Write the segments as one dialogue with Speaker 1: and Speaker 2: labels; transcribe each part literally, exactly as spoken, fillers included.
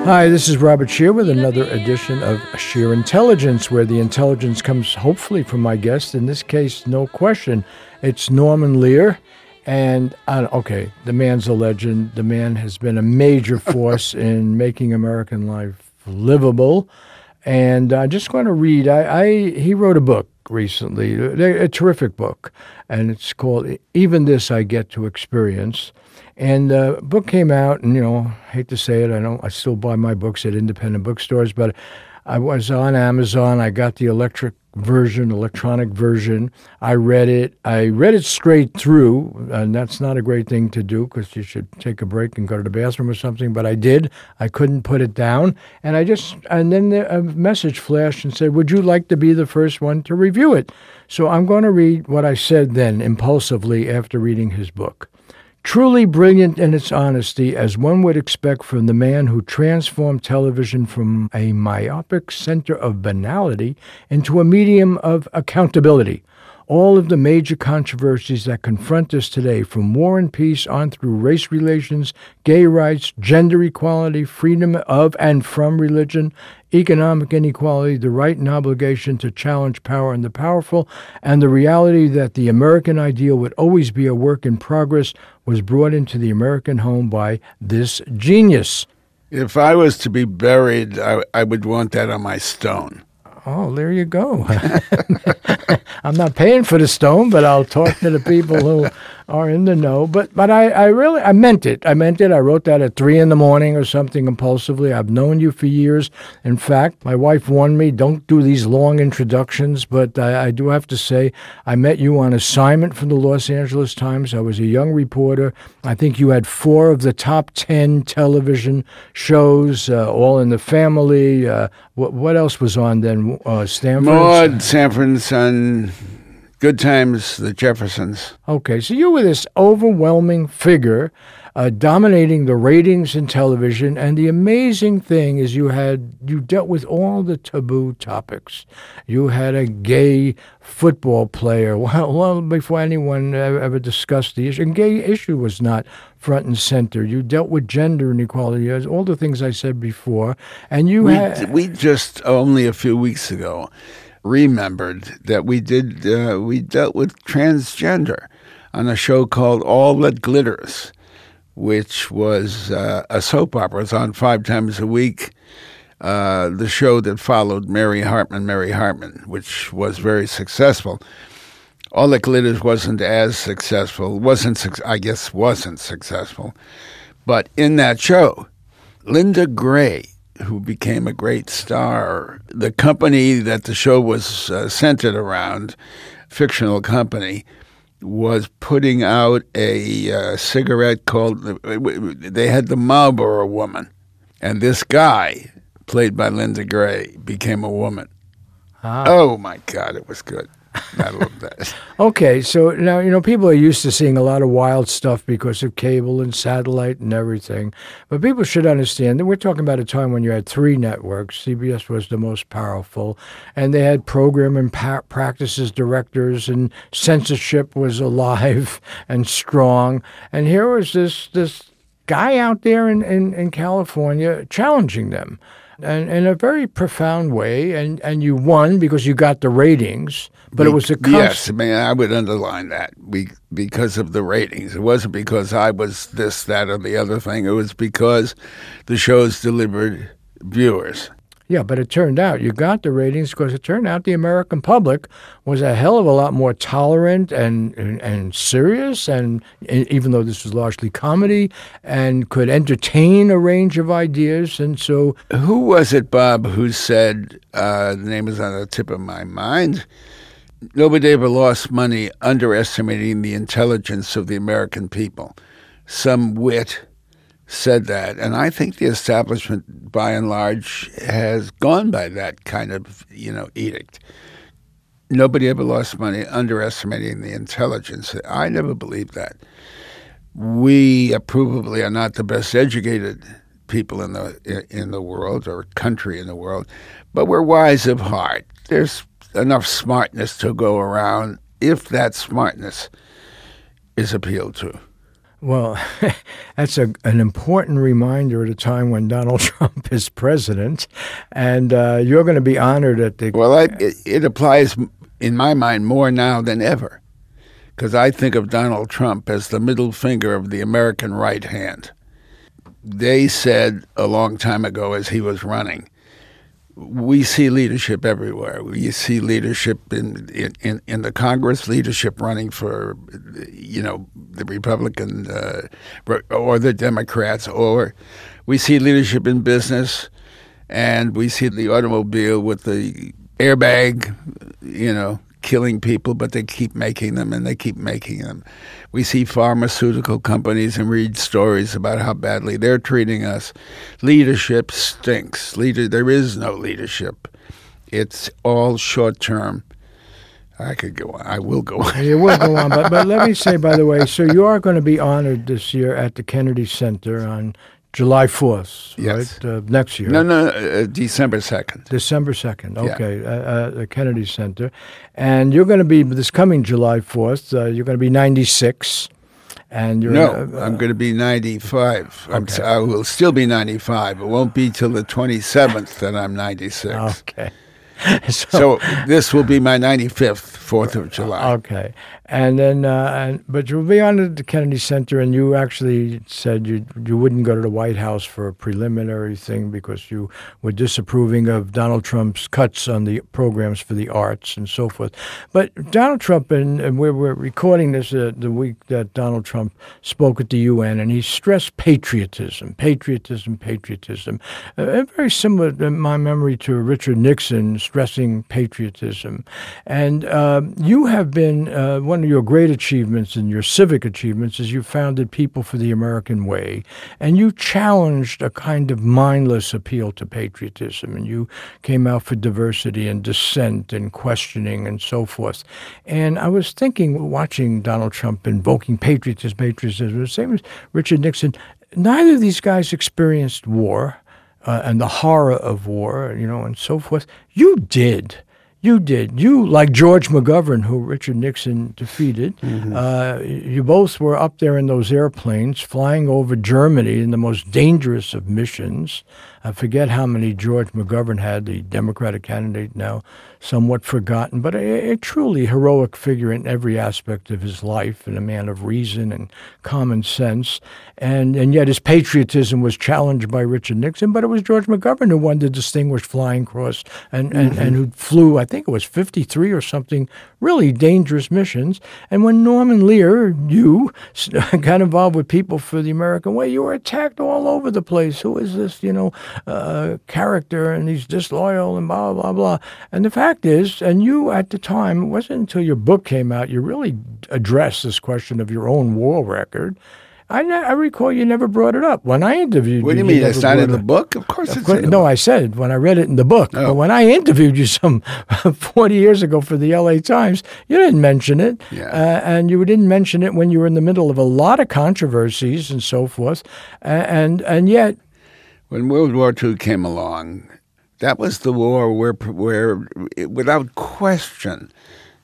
Speaker 1: Hi, this is Robert Scheer with another edition of Scheer Intelligence, where the intelligence comes hopefully from my guest. In this case, no question, it's Norman Lear. And, uh, okay, the man's a legend. The man has been a major force in making American life livable. And I'm just going to read, I, I he wrote a book recently, a, a terrific book, and it's called Even This I Get to Experience. And the uh, book came out, and, you know, I hate to say it, I don't, I still buy my books at independent bookstores, but I was on Amazon. I got the electric version, electronic version. I read it. I read it straight through, and that's not a great thing to do because you should take a break and go to the bathroom or something, but I did. I couldn't put it down. And I just, and then the, a message flashed and said, would you like to be the first one to review it? So I'm going to read what I said then impulsively after reading his book. Truly brilliant in its honesty, as one would expect from the man who transformed television from a myopic center of banality into a medium of accountability. All of the major controversies that confront us today, from war and peace on through race relations, gay rights, gender equality, freedom of and from religion, economic inequality, the right and obligation to challenge power and the powerful, and the reality that the American ideal would always be a work in progress, was brought into the American home by this genius.
Speaker 2: If I was to be buried, I, I would want that on my stone.
Speaker 1: Oh, there you go. I'm not paying for the stone, but I'll talk to the people who are in the know. But but I, I really, I meant it. I meant it. I wrote that at three in the morning or something impulsively. I've known you for years. In fact, my wife warned me, don't do these long introductions. But I, I do have to say, I met you on assignment from the Los Angeles Times. I was a young reporter. I think you had four of the top ten television shows, uh, All in the Family. Uh, what, what else was on then? Uh, Stanford?
Speaker 2: Maude, Sanford and Son, Good Times, The Jeffersons.
Speaker 1: Okay, so you were this overwhelming figure uh, dominating the ratings in television, and the amazing thing is you had you dealt with all the taboo topics. You had a gay football player, well, well before anyone ever, ever discussed the issue, and gay issue was not front and center. You dealt with gender inequality, all the things I said before, and you
Speaker 2: we,
Speaker 1: had...
Speaker 2: We just, only a few weeks ago, remembered that we did uh, we dealt with transgender on a show called All That Glitters, which was uh, a soap opera. It was on five times a week. Uh, the show that followed Mary Hartman, Mary Hartman, which was very successful. All That Glitters wasn't as successful. wasn't I guess wasn't successful, but in that show, Linda Gray, who became a great star. The company that the show was uh, centered around, fictional company, was putting out a uh, cigarette called, they had the Marlboro Woman. And this guy, played by Linda Gray, became a woman. Ah. Oh, my God, it was good. I love that.
Speaker 1: Okay, so now, you know, people are used to seeing a lot of wild stuff because of cable and satellite and everything. But people should understand that we're talking about a time when you had three networks. C B S was the most powerful, and they had program and pa- practices directors, and censorship was alive and strong. And here was this this guy out there in, in, in California challenging them. And in a very profound way, and, and you won because you got the ratings, but it was a const-
Speaker 2: yes. I mean, I would underline that we, because of the ratings. It wasn't because I was this, that, or the other thing. It was because the shows delivered viewers.
Speaker 1: Yeah, but it turned out you got the ratings because it turned out the American public was a hell of a lot more tolerant and and, and serious, and, and even though this was largely comedy, and could entertain a range of ideas. And so,
Speaker 2: who was it, Bob, who said, uh, the name is on the tip of my mind, nobody ever lost money underestimating the intelligence of the American people. Some wit said that, and I think the establishment, by and large, has gone by that kind of, you know, edict. Nobody ever lost money underestimating the intelligence. I never believed that. We uh, provably are not the best educated people in the in the world or country in the world, but we're wise of heart. There's enough smartness to go around if that smartness is appealed to.
Speaker 1: Well, that's a, an important reminder at a time when Donald Trump is president, and uh, you're going to be honored at the...
Speaker 2: Well, I, it, it applies, in my mind, more now than ever, because I think of Donald Trump as the middle finger of the American right hand. They said a long time ago as he was running, we see leadership everywhere. We see leadership in, in, in the Congress, leadership running for, you know, the Republican uh, or the Democrats, or we see leadership in business, and we see the automobile with the airbag, you know, killing people, but they keep making them and they keep making them. We see pharmaceutical companies and read stories about how badly they're treating us. Leadership stinks. Leader, there is no leadership. It's all short-term. I could go on. I will go on.
Speaker 1: You will go on. But, but let me say, by the way, so you are going to be honored this year at the Kennedy Center on July fourth,
Speaker 2: yes.
Speaker 1: right? Uh, next year.
Speaker 2: No, no, uh, December second.
Speaker 1: December second, okay,
Speaker 2: Yeah.
Speaker 1: uh, uh, the Kennedy Center. And you're going to be, this coming July fourth, uh, you're going to be ninety-six. And you're
Speaker 2: No,
Speaker 1: uh,
Speaker 2: I'm going to be ninety-five. I'm,
Speaker 1: Okay.
Speaker 2: I will still be ninety-five. It won't be till the twenty-seventh that I'm ninety-six.
Speaker 1: Okay.
Speaker 2: So this will be my ninety-fifth, fourth of July.
Speaker 1: Okay. And then, uh, and, but you'll be honored at the Kennedy Center, and you actually said you you wouldn't go to the White House for a preliminary thing because you were disapproving of Donald Trump's cuts on the programs for the arts and so forth. But Donald Trump, and, and we're, we're recording this uh, the week that Donald Trump spoke at the U N, and he stressed patriotism, patriotism, patriotism. Uh, very similar in my memory to Richard Nixon stressing patriotism. And uh, you have been uh, one of your great achievements and your civic achievements is you founded People for the American Way, and you challenged a kind of mindless appeal to patriotism, and you came out for diversity and dissent and questioning and so forth. And I was thinking, watching Donald Trump invoking patriotism, patriotism, the same as Richard Nixon, neither of these guys experienced war uh, and the horror of war, you know, and so forth. You did. You did. You, like George McGovern, who Richard Nixon defeated, mm-hmm. uh, you both were up there in those airplanes flying over Germany in the most dangerous of missions. I forget how many George McGovern had, the Democratic candidate, now somewhat forgotten, but a, a truly heroic figure in every aspect of his life, and a man of reason and common sense. And and yet his patriotism was challenged by Richard Nixon, but it was George McGovern who won the Distinguished Flying Cross and, and, mm-hmm. and who flew, I think it was fifty-three or something, really dangerous missions. And when Norman Lear, you, got involved with People for the American Way, you were attacked all over the place. Who is this, you know, uh, character, and he's disloyal and blah, blah, blah. And the fact is, and you at the time, it wasn't until your book came out, you really addressed this question of your own war record. I, ne- I recall you never brought it up. When I interviewed
Speaker 2: what
Speaker 1: you,
Speaker 2: you mean?
Speaker 1: you
Speaker 2: It's not in the
Speaker 1: it.
Speaker 2: book? Of course
Speaker 1: of
Speaker 2: it's
Speaker 1: course,
Speaker 2: in the
Speaker 1: No,
Speaker 2: book.
Speaker 1: I said when I read it in the book.
Speaker 2: Oh.
Speaker 1: But when I interviewed you some forty years ago for the L A Times, you didn't mention it.
Speaker 2: Yeah.
Speaker 1: Uh, and you didn't mention it when you were in the middle of a lot of controversies and so forth. Uh, and and yet...
Speaker 2: When World War Two came along, that was the war where, where without question,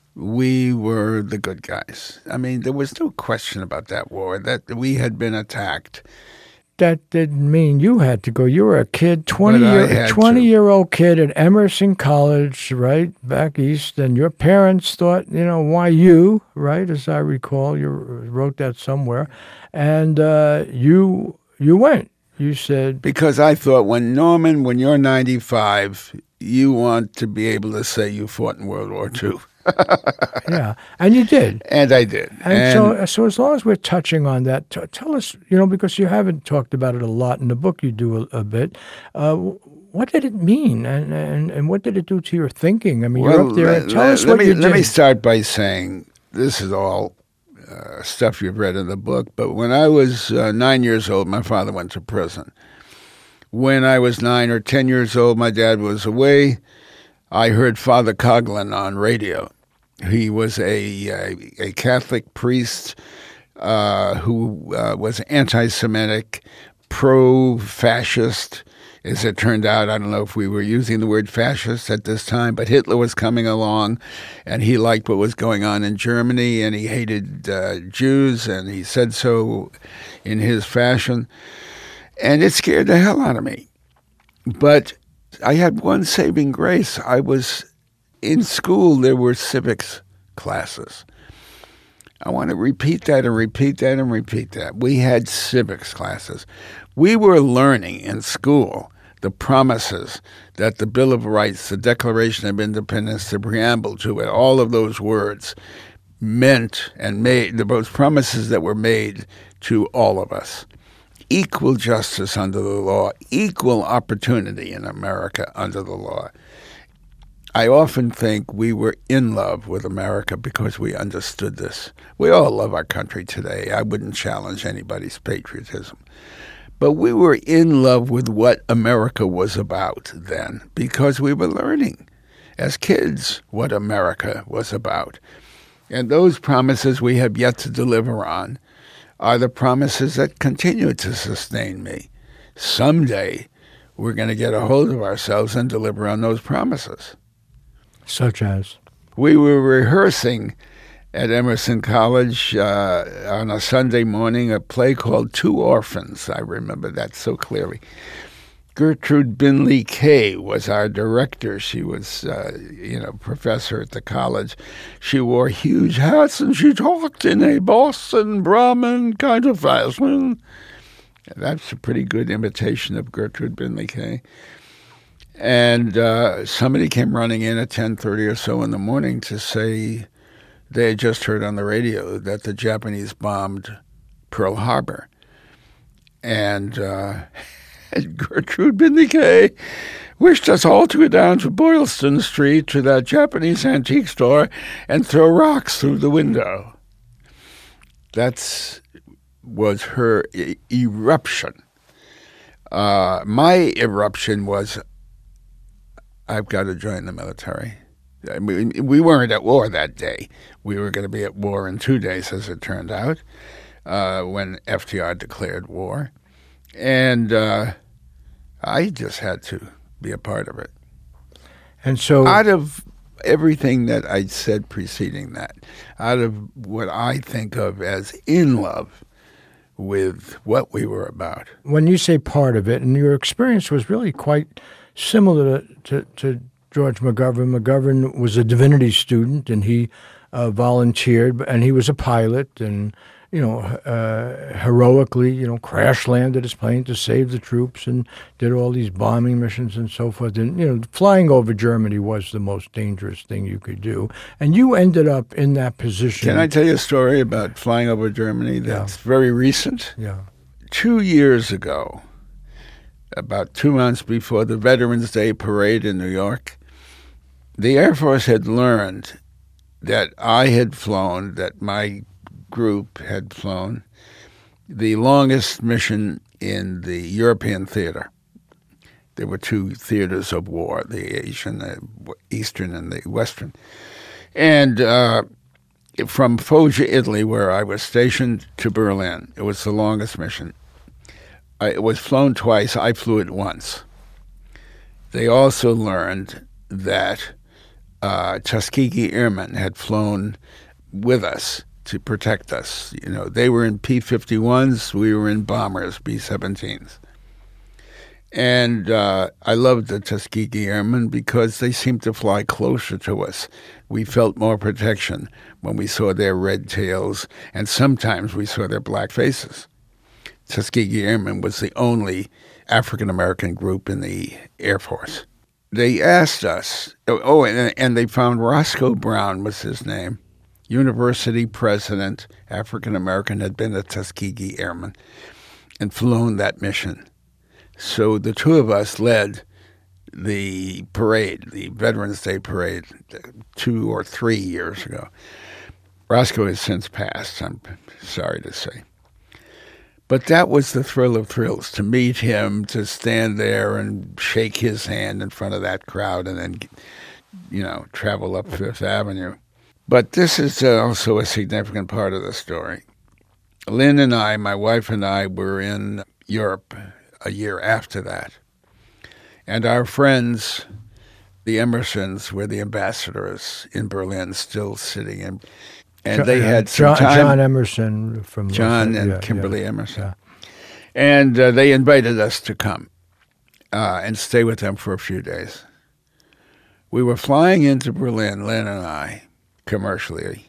Speaker 2: we were the good guys. I mean, there was no question about that war, that we had been attacked.
Speaker 1: That didn't mean you had to go. You were a kid, twenty
Speaker 2: But I
Speaker 1: year,
Speaker 2: had
Speaker 1: twenty
Speaker 2: to.
Speaker 1: year old kid at Emerson College, right, back east, and your parents thought, you know, why you, right, as I recall, you wrote that somewhere, and uh, you you went. You said...
Speaker 2: Because I thought, when Norman, when you're ninety-five, you want to be able to say you fought in World War Two.
Speaker 1: Yeah, and you did.
Speaker 2: And I did.
Speaker 1: And,
Speaker 2: And
Speaker 1: so, so as long as we're touching on that, t- tell us, you know, because you haven't talked about it a lot in the book, you do a, a bit. Uh, what did it mean, and, and and what did it do to your thinking? I mean,
Speaker 2: well,
Speaker 1: you're up there.
Speaker 2: let,
Speaker 1: Tell
Speaker 2: let,
Speaker 1: us
Speaker 2: let
Speaker 1: what
Speaker 2: me,
Speaker 1: you did.
Speaker 2: Let me start by saying this is all uh, stuff you've read in the book, but when I was uh, nine years old, my father went to prison. When I was nine or ten years old, my dad was away. I heard Father Coughlin on radio. He was a a, a Catholic priest uh, who uh, was anti-Semitic, pro-fascist. As it turned out, I don't know if we were using the word fascist at this time, but Hitler was coming along, and he liked what was going on in Germany, and he hated uh, Jews, and he said so in his fashion. And it scared the hell out of me. But I had one saving grace. I was in school, there were civics classes. I want to repeat that and repeat that and repeat that. We had civics classes. We were learning in school the promises that the Bill of Rights, the Declaration of Independence, the preamble to it, all of those words meant and made, those promises that were made to all of us. Equal justice under the law, equal opportunity in America under the law. I often think we were in love with America because we understood this. We all love our country today. I wouldn't challenge anybody's patriotism. But we were in love with what America was about then because we were learning as kids what America was about. And those promises we have yet to deliver on are the promises that continue to sustain me. Someday we're going to get a hold of ourselves and deliver on those promises.
Speaker 1: Such as?
Speaker 2: We were rehearsing at Emerson College uh, on a Sunday morning a play called Two Orphans. I remember that so clearly. Gertrude Binley Kay was our director. She was, uh, you know, professor at the college. She wore huge hats and she talked in a Boston Brahmin kind of fashion. That's a pretty good imitation of Gertrude Binley Kay. And uh, somebody came running in at ten thirty or so in the morning to say they had just heard on the radio that the Japanese bombed Pearl Harbor. And, uh, and Gertrude Binley Kay wished us all to go down to Boylston Street to that Japanese antique store and throw rocks through the window. That was her e- eruption. Uh, my eruption was, I've got to join the military. I mean, we weren't at war that day. We were going to be at war in two days, as it turned out, uh, when F D R declared war. And uh, I just had to be a part of it.
Speaker 1: And so,
Speaker 2: out of everything that I said preceding that, out of what I think of as in love with what we were about.
Speaker 1: When you say part of it, and your experience was really quite similar to, to, to George McGovern. McGovern was a divinity student, and he uh, volunteered, and he was a pilot, and you know, uh, heroically, you know, crash landed his plane to save the troops, and did all these bombing missions and so forth. And you know, flying over Germany was the most dangerous thing you could do. And you ended up in that position.
Speaker 2: Can I tell you a story about flying over Germany that's yeah. very recent?
Speaker 1: Yeah.
Speaker 2: Two years ago, about two months before the Veterans Day parade in New York, the Air Force had learned that I had flown, that my group had flown, the longest mission in the European theater. There were two theaters of war, the Asian, the Eastern, and the Western. And uh, from Foggia, Italy, where I was stationed, to Berlin, it was the longest mission. I, it was flown twice. I flew it once. They also learned that uh, Tuskegee Airmen had flown with us to protect us. You know, they were in P fifty-ones. We were in bombers, B seventeens. And uh, I loved the Tuskegee Airmen because they seemed to fly closer to us. We felt more protection when we saw their red tails, and sometimes we saw their black faces. Tuskegee Airmen was the only African-American group in the Air Force. They asked us, oh, and, and they found Roscoe Brown was his name, university president, African-American, had been a Tuskegee Airman and flown that mission. So the two of us led the parade, the Veterans Day parade, two or three years ago. Roscoe has since passed, I'm sorry to say. But that was the thrill of thrills, to meet him, to stand there and shake his hand in front of that crowd and then, you know, travel up Fifth Avenue. But this is also a significant part of the story. Lynn and I, my wife and I, were in Europe a year after that. And our friends, the Emersons, were the ambassadors in Berlin, still sitting in. And they had some
Speaker 1: John,
Speaker 2: time.
Speaker 1: John Emerson from
Speaker 2: John
Speaker 1: Los,
Speaker 2: and
Speaker 1: yeah,
Speaker 2: Kimberly
Speaker 1: yeah,
Speaker 2: Emerson.
Speaker 1: yeah.
Speaker 2: And uh, they invited us to come uh, and stay with them for a few days. We were flying into Berlin, Lynn and I, commercially.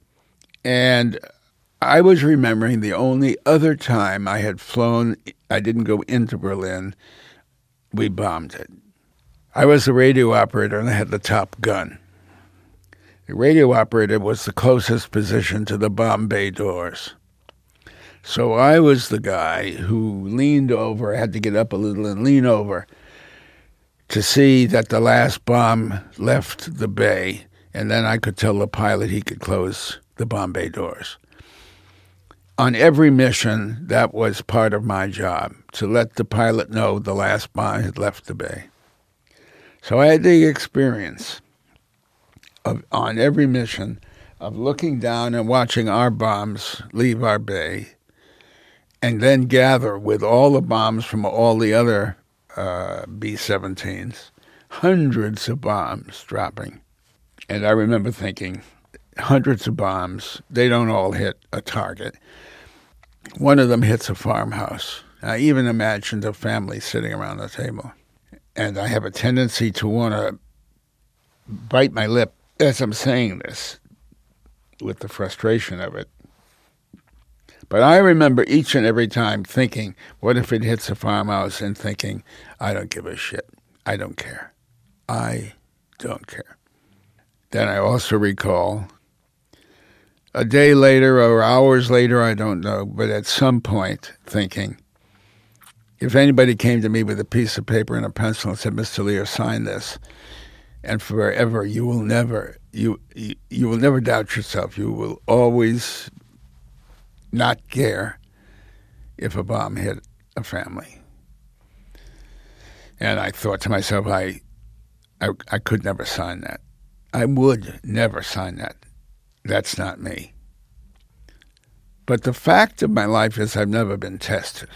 Speaker 2: And I was remembering the only other time I had flown, I didn't go into Berlin, we bombed it. I was the radio operator and I had the top gun. The radio operator was the closest position to the bomb bay doors. So I was the guy who leaned over, I had to get up a little and lean over to see that the last bomb left the bay, and then I could tell the pilot he could close the bomb bay doors. On every mission, that was part of my job, to let the pilot know the last bomb had left the bay. So I had the experience of, on every mission, of looking down and watching our bombs leave our bay, and then gather with all the bombs from all the other uh, B seventeens, hundreds of bombs dropping. And I remember thinking, hundreds of bombs, they don't all hit a target. One of them hits a farmhouse. I even imagined a family sitting around the table. And I have a tendency to want to bite my lip as I'm saying this with the frustration of it. But I remember each and every time thinking, what if it hits a farmhouse, and thinking, I don't give a shit. I don't care. I don't care. Then I also recall a day later or hours later, I don't know, but at some point thinking, if anybody came to me with a piece of paper and a pencil and said, Mister Lear, sign this, and forever you will never, you, you, you will never doubt yourself. You will always not care if a bomb hit a family. And I thought to myself, I, I, I could never sign that. I would never sign that. That's not me. But the fact of my life is I've never been tested.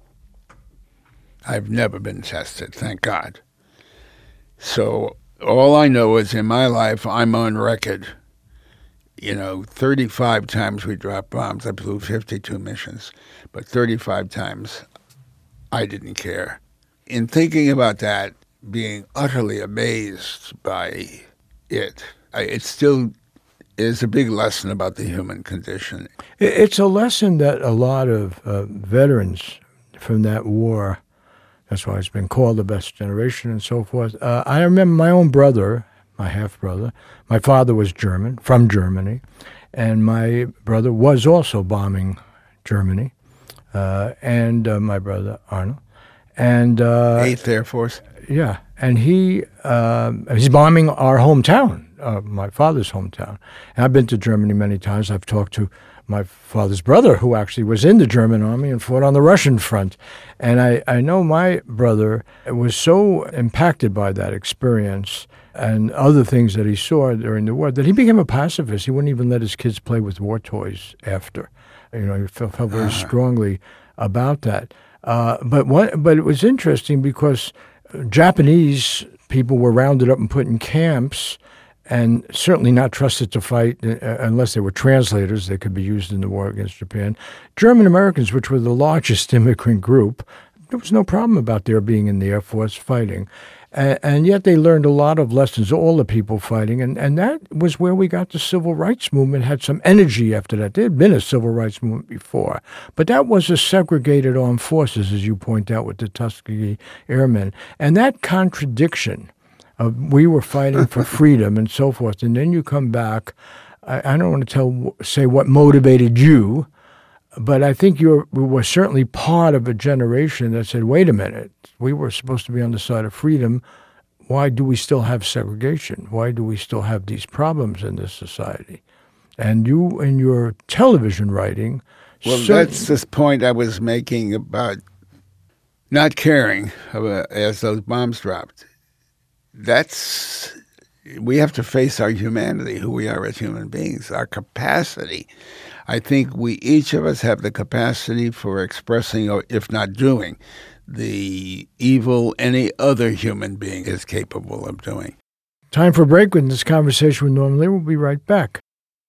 Speaker 2: I've never been tested, thank God. So all I know is in my life, I'm on record. You know, thirty-five times we dropped bombs. I blew fifty-two missions, but thirty-five times I didn't care. In thinking about that, being utterly amazed by it, I, it still is a big lesson about the human condition.
Speaker 1: It's a lesson that a lot of uh, veterans from that war, that's why it's been called the best generation and so forth. Uh, I remember my own brother, my half-brother, my father was German, from Germany, and my brother was also bombing Germany, uh, and uh, my brother Arnold. And uh,
Speaker 2: Eighth Air Force?
Speaker 1: Yeah, and he uh, he's bombing our hometown, uh, my father's hometown. And I've been to Germany many times. I've talked to my father's brother, who actually was in the German army and fought on the Russian front. And I, I know my brother was so impacted by that experience and other things that he saw during the war that he became a pacifist. He wouldn't even let his kids play with war toys after. You know, he felt, felt very uh-huh. strongly about that. Uh, but what, but it was interesting because Japanese people were rounded up and put in camps and certainly not trusted to fight uh, unless they were translators. They could be used in the war against Japan. German Americans, which were the largest immigrant group, there was no problem about their being in the Air Force fighting. And, and yet they learned a lot of lessons, all the people fighting. And, and that was where we got the civil rights movement, had some energy after that. There had been a civil rights movement before. But that was a segregated armed forces, as you point out, with the Tuskegee Airmen. And that contradiction of we were fighting for freedom and so forth, and then you come back, I, I don't want to tell say what motivated you, but I think you were certainly part of a generation that said, wait a minute, we were supposed to be on the side of freedom. Why do we still have segregation? Why do we still have these problems in this society? And you, in your television writing...
Speaker 2: Well, certain... that's this point I was making about not caring about, as those bombs dropped. That's... We have to face our humanity, who we are as human beings, our capacity. I think we, each of us, have the capacity for expressing, or if not doing, the evil any other human being is capable of doing.
Speaker 1: Time for a break with this conversation with Norman Lear. We'll be right back.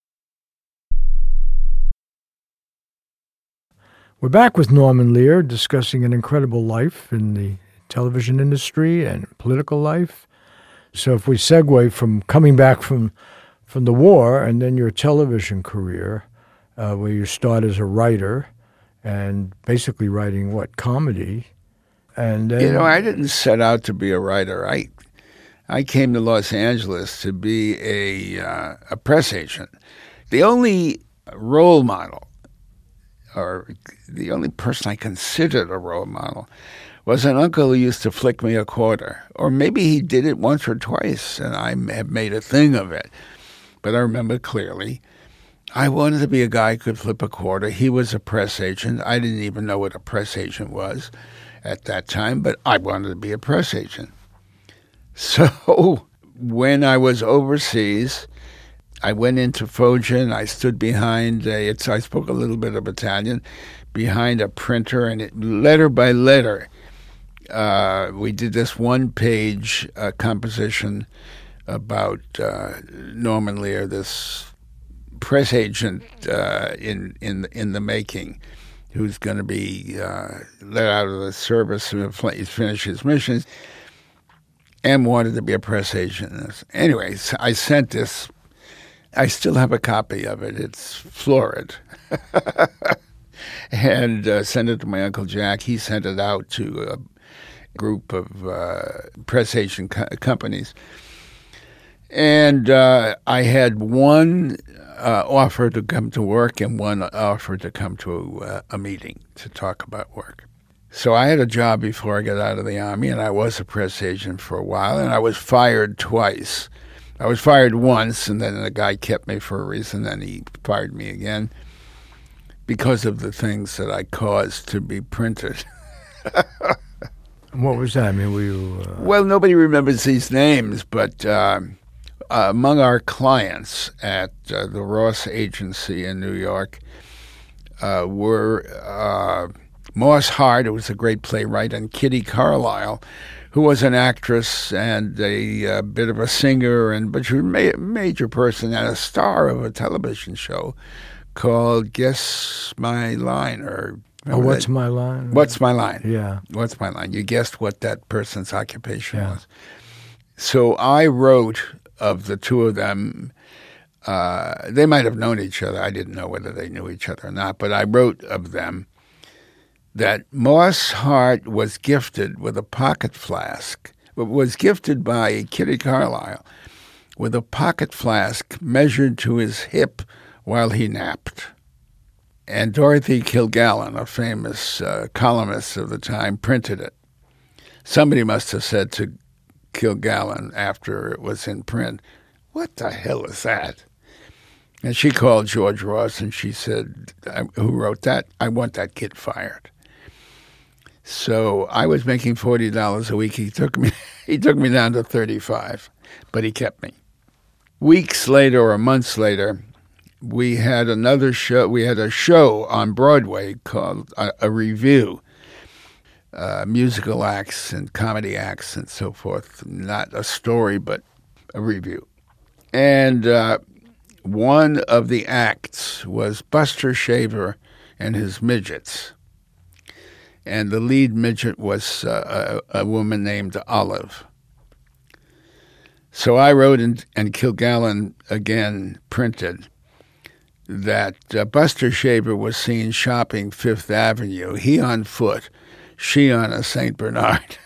Speaker 1: We're back with Norman Lear discussing an incredible life in the television industry and political life. So if we segue from coming back from from the war and then your television career, uh, where you start as a writer and basically writing, what, comedy? And then,
Speaker 2: you know, I didn't set out to be a writer. I I came to Los Angeles to be a uh, a press agent. The only role model, or the only person I considered a role model, was an uncle who used to flick me a quarter. Or maybe he did it once or twice, and I have made a thing of it. But I remember clearly, I wanted to be a guy who could flip a quarter. He was a press agent. I didn't even know what a press agent was at that time, but I wanted to be a press agent. So when I was overseas, I went into Foggia. I stood behind a, it's, I spoke a little bit of Italian, behind a printer, and it, letter by letter, uh, we did this one-page uh, composition about uh, Norman Lear, this press agent uh, in in in the making, who's going to be uh, let out of the service and finish his mission, and wanted to be a press agent. Anyway, I sent this. I still have a copy of it. It's florid. and uh, sent it to my Uncle Jack. He sent it out to a group of uh, press agent co- companies. And uh, I had one uh, offer to come to work and one offer to come to uh, a meeting to talk about work. So I had a job before I got out of the Army, and I was a press agent for a while, and I was fired twice. I was fired once, and then the guy kept me for a reason, and he fired me again because of the things that I caused to be printed.
Speaker 1: What was that? I mean, were you... Uh...
Speaker 2: Well, nobody remembers these names, but uh, uh, among our clients at uh, the Ross Agency in New York uh, were uh, Moss Hart, who was a great playwright, and Kitty Carlisle, who was an actress and a, a bit of a singer, and but she was a major person and a star of a television show called Guess My Line, or...
Speaker 1: Oh, What's that? My Line?
Speaker 2: What's My Line?
Speaker 1: Yeah.
Speaker 2: What's My Line? You guessed what that person's occupation
Speaker 1: yeah.
Speaker 2: was. So I wrote of the two of them. Uh, they might have known each other. I didn't know whether they knew each other or not, but I wrote of them that Moss Hart was gifted with a pocket flask, was gifted by Kitty Carlisle with a pocket flask measured to his hip while he napped. And Dorothy Kilgallen, a famous uh, columnist of the time, printed it. Somebody must have said to Kilgallen after it was in print, "What the hell is that?" And she called George Ross and she said, "Who wrote that? I want that kid fired." So I was making forty dollars a week. He took me he took me down to thirty-five, but he kept me. Weeks later or months later, we had another show. We had a show on Broadway called a, a review, uh, musical acts and comedy acts and so forth. Not a story, but a review. And uh, one of the acts was Buster Shaver and his midgets. And the lead midget was uh, a, a woman named Olive. So I wrote, and, and Kilgallen again printed, that uh, Buster Shaver was seen shopping Fifth Avenue, he on foot, she on a Saint Bernard.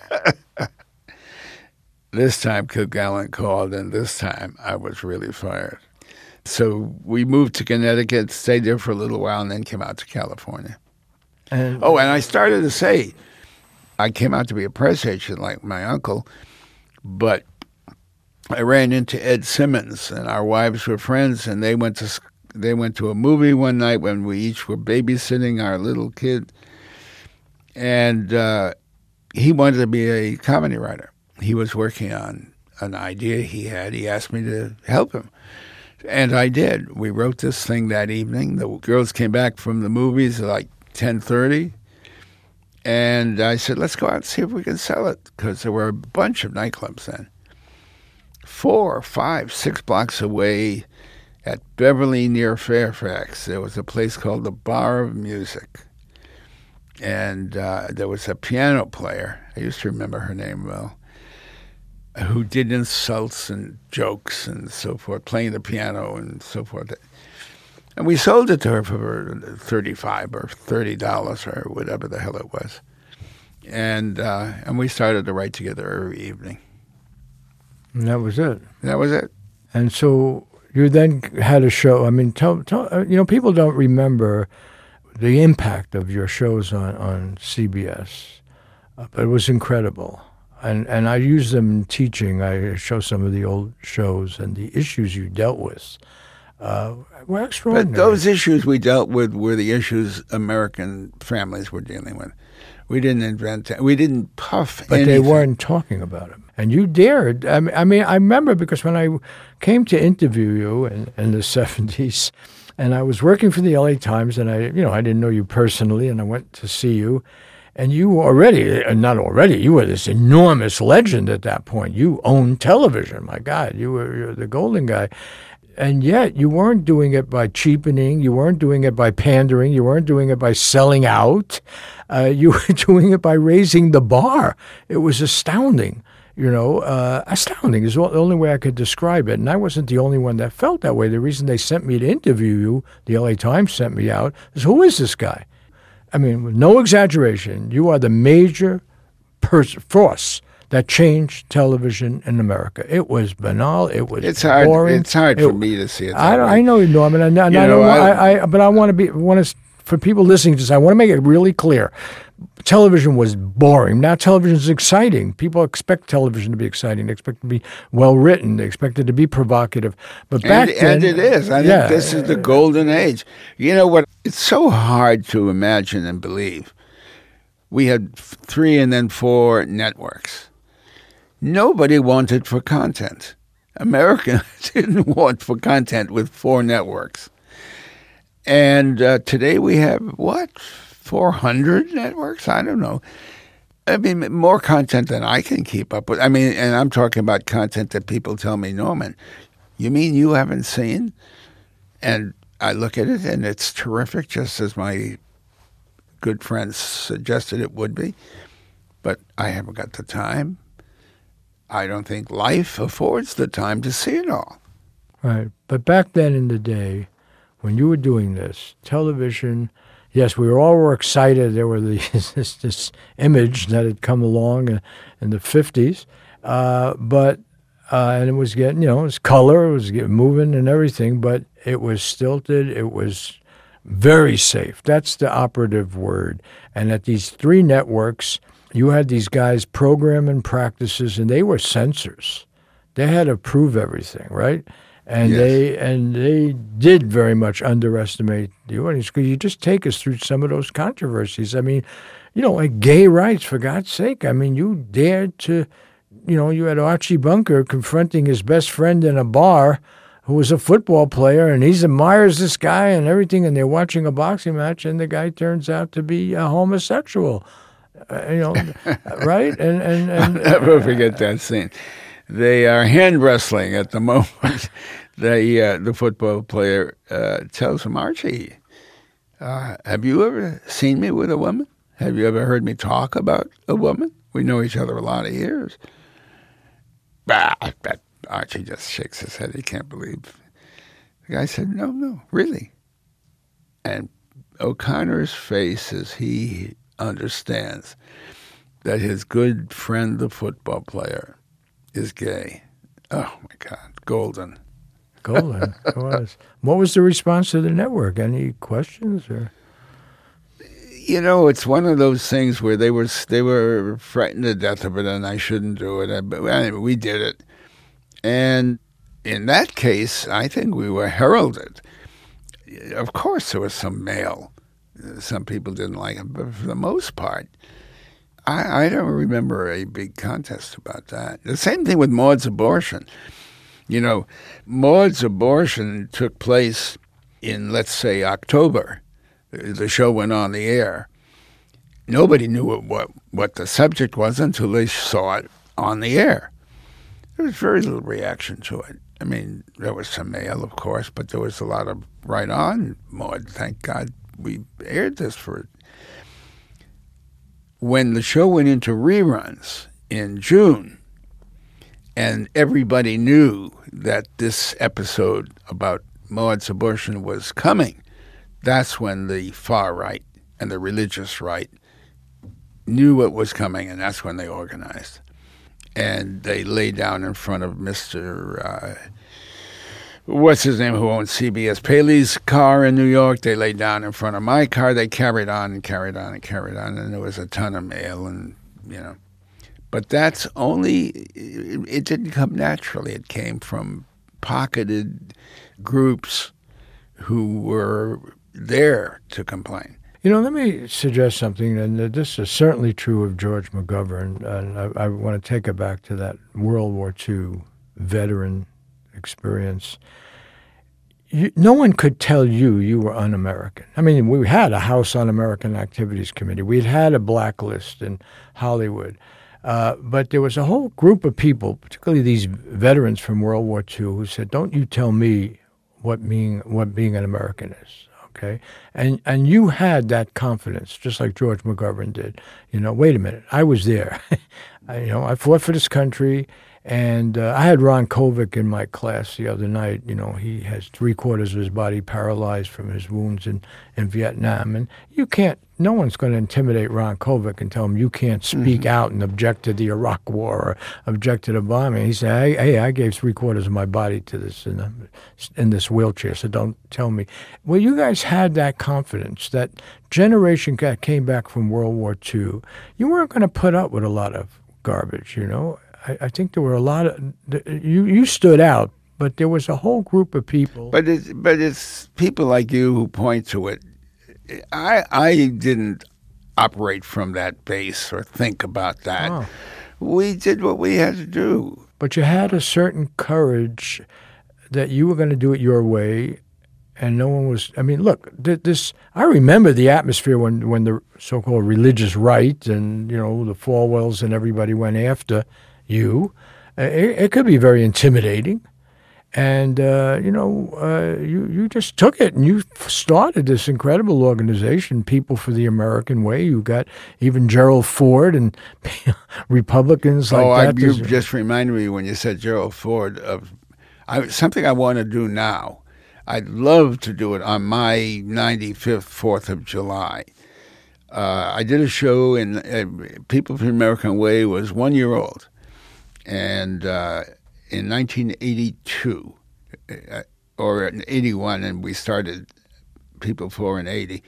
Speaker 2: This time Kilgallen called, and this time I was really fired. So we moved to Connecticut, stayed there for a little while, and then came out to California. And, oh, and I started to say, I came out to be a press agent like my uncle, but I ran into Ed Simmons, and our wives were friends, and they went to They went to a movie one night when we each were babysitting our little kid, and uh, he wanted to be a comedy writer. He was working on an idea he had. He asked me to help him, and I did. We wrote this thing that evening. The girls came back from the movies at like ten thirty, And I said, let's go out and see if we can sell it, because there were a bunch of nightclubs then. Four, five, six blocks away at Beverly near Fairfax, there was a place called the Bar of Music. And uh, there was a piano player, I used to remember her name well, who did insults and jokes and so forth, playing the piano and so forth. And we sold it to her for thirty-five dollars or thirty dollars or whatever the hell it was. And uh, and we started to write together every evening.
Speaker 1: And that was it.
Speaker 2: That was it.
Speaker 1: And so you then had a show. I mean, tell, tell you know, people don't remember the impact of your shows on, on C B S, uh, but it was incredible. And and I use them in teaching. I show some of the old shows and the issues you dealt with. Uh, were extraordinary.
Speaker 2: But those issues we dealt with were the issues American families were dealing with. We didn't invent it. We didn't puff
Speaker 1: But
Speaker 2: anything.
Speaker 1: they weren't talking about them. And you dared. I mean, I mean, I remember because when I came to interview you in, in the seventies, and I was working for the L A Times, and I, you know, I didn't know you personally, and I went to see you, and you were already, not already, you were this enormous legend at that point. You owned television. My God, you were, you were the golden guy. And yet you weren't doing it by cheapening. You weren't doing it by pandering. You weren't doing it by selling out. Uh, you were doing it by raising the bar. It was astounding. You know, uh, astounding is the only way I could describe it. And I wasn't the only one that felt that way. The reason they sent me to interview you, the L A Times sent me out, is who is this guy? I mean, with no exaggeration, you are the major pers- force that changed television in America. It was banal. It was
Speaker 2: It's hard.
Speaker 1: boring.
Speaker 2: It's hard
Speaker 1: it,
Speaker 2: for me to see it.
Speaker 1: I,
Speaker 2: That way.
Speaker 1: I know, Norman. And, and
Speaker 2: You
Speaker 1: I
Speaker 2: know,
Speaker 1: don't.
Speaker 2: I-
Speaker 1: I, I, but I want to be. Want to for people listening to this. I want to make it really clear. Television was boring. Now television is exciting. People expect television to be exciting. They expect it to be well written. They expect it to be provocative. But back
Speaker 2: and,
Speaker 1: then,
Speaker 2: and it is. I
Speaker 1: yeah,
Speaker 2: think this is the golden age. You know what? It's so hard to imagine and believe. We had three and then four networks. Nobody wanted for content. America didn't want for content with four networks. And uh, today we have, what, four hundred networks? I don't know. I mean, more content than I can keep up with. I mean, and I'm talking about content that people tell me, Norman, you mean you haven't seen? And I look at it, and it's terrific, just as my good friends suggested it would be. But I haven't got the time. I don't think life affords the time to see it all.
Speaker 1: Right. But back then in the day, when you were doing this, television, yes, we were all were excited. There were these, this, this image that had come along in, in the fifties, uh, but uh, and it was getting, you know, it was color, it was getting moving and everything, but it was stilted. It was very safe. That's the operative word. And at these three networks, you had these guys programming practices, and they were censors. They had to prove everything, right? And
Speaker 2: Yes.
Speaker 1: they and they did very much underestimate the audience. Could you just take us through some of those controversies? I mean, you know, like gay rights, for God's sake. I mean, you dared to, you know, you had Archie Bunker confronting his best friend in a bar who was a football player, and he admires this guy and everything, and they're watching a boxing match, and the guy turns out to be a homosexual. Uh, you know, right? And and, and
Speaker 2: I'll never forget that scene. They are hand wrestling at the moment. the uh, the football player uh, tells him, Archie, uh, have you ever seen me with a woman? Have you ever heard me talk about a woman? We know each other a lot of years. Bah, but Archie just shakes his head. He can't believe. The guy said, no, no, really. And O'Connor's face as he understands that his good friend, the football player, is gay. Oh, my God. Golden.
Speaker 1: Golden. It was. What was the response to the network? Any questions? Or
Speaker 2: You know, it's one of those things where they were they were frightened to death of it, and I shouldn't do it. But anyway, we did it. And in that case, I think we were heralded. Of course, there was some male. Some people didn't like it, but for the most part, I, I don't remember a big contest about that. The same thing with Maud's abortion. You know, Maud's abortion took place in, let's say, October. The show went on the air. nobody knew what, what, what the subject was until they saw it on the air. There was very little reaction to it. I mean, there was some mail, of course, but there was a lot of right on, Maude. Thank God we aired this for it. When the show went into reruns in June, and everybody knew that this episode about Maude's abortion was coming, that's when the far right and the religious right knew what was coming, and that's when they organized. And they lay down in front of Mister Uh, what's his name, who owns C B S, Paley's car in New York. They laid down in front of my car. They carried on and carried on and carried on, and there was a ton of mail, and, you know. But that's only, it, it didn't come naturally. It came from pocketed groups who were there to complain.
Speaker 1: You know, let me suggest something, and this is certainly true of George McGovern, and I, I want to take it back to that World War Two veteran experience. You, no one could tell you you were un-American. I mean, we had a House Un-American Activities Committee. We'd had a blacklist in Hollywood. Uh, but there was a whole group of people, particularly these veterans from World War Two, who said, don't you tell me what being, what being an American is. Okay, and and you had that confidence, just like George McGovern did. You know, wait a minute, I was there. I, you know, I fought for this country, and uh, I had Ron Kovic in my class the other night. You know, he has three quarters of his body paralyzed from his wounds in, in Vietnam, and you can't. No one's going to intimidate Ron Kovic and tell him you can't speak mm-hmm. out and object to the Iraq War or object to the bombing. He said, hey, hey, I gave three quarters of my body to this in, a, in this wheelchair, so don't tell me. Well, you guys had that confidence. That generation that came back from World War Two, you weren't going to put up with a lot of garbage, you know. I, I think there were a lot of, you, you stood out, but there was a whole group of people.
Speaker 2: But it's, but it's people like you who point to it. I I didn't operate from that base or think about that. Oh. We did what we had to do.
Speaker 1: But you had a certain courage that you were going to do it your way, and no one was. I mean, look, this. I remember the atmosphere when, when the so-called religious right and, you know, the Falwells and everybody went after you. It, it could be very intimidating. And, uh, you know, uh, you, you just took it and you started this incredible organization, People for the American Way. You got even Gerald Ford and Republicans like
Speaker 2: oh,
Speaker 1: that.
Speaker 2: Oh, you just reminded me when you said Gerald Ford of I, something I want to do now. I'd love to do it on my ninety-fifth fourth of July. Uh, I did a show in uh, People for the American Way was one year old. And uh, in nineteen eighty-two, uh, or in eighty-one, and we started People for in eighty,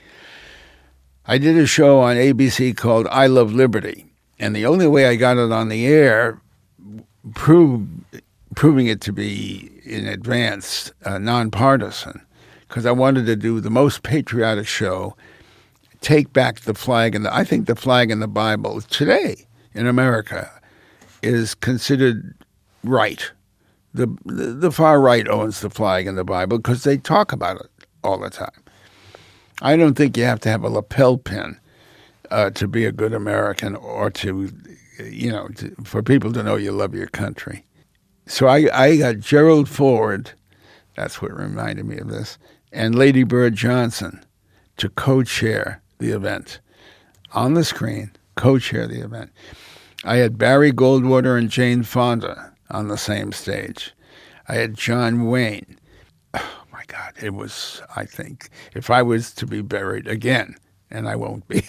Speaker 2: I did a show on A B C called I Love Liberty. And the only way I got it on the air, prove, proving it to be in advance uh, nonpartisan, because I wanted to do the most patriotic show, take back the flag. And I think the flag in the Bible today in America is considered right. The, the the far right owns the flag in the Bible because they talk about it all the time. I don't think you have to have a lapel pin uh, to be a good American or to, you know, to, for people to know you love your country. So I, I got Gerald Ford, that's what reminded me of this, and Lady Bird Johnson to co-chair the event. On the screen, co-chair the event. I had Barry Goldwater and Jane Fonda on the same stage. I had John Wayne. Oh, my God. It was, I think, if I was to be buried again, and I won't be.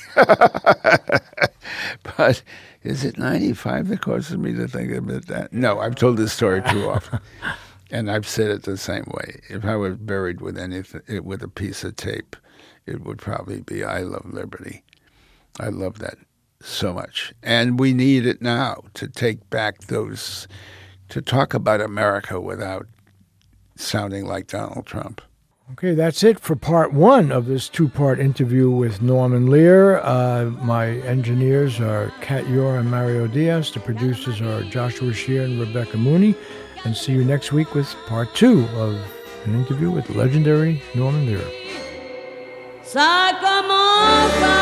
Speaker 2: But is it ninety-five that causes me to think about that? No, I've told this story too often. And I've said it the same way. If I was buried with anything, with a piece of tape, it would probably be I Love Liberty. I love that so much. And we need it now to take back those, to talk about America without sounding like Donald Trump.
Speaker 1: Okay, that's it for part one of this two-part interview with Norman Lear. Uh, my engineers are Kat Yor and Mario Diaz. The producers are Joshua Shear and Rebecca Mooney. And see you next week with part two of an interview with legendary Norman Lear. Ça commence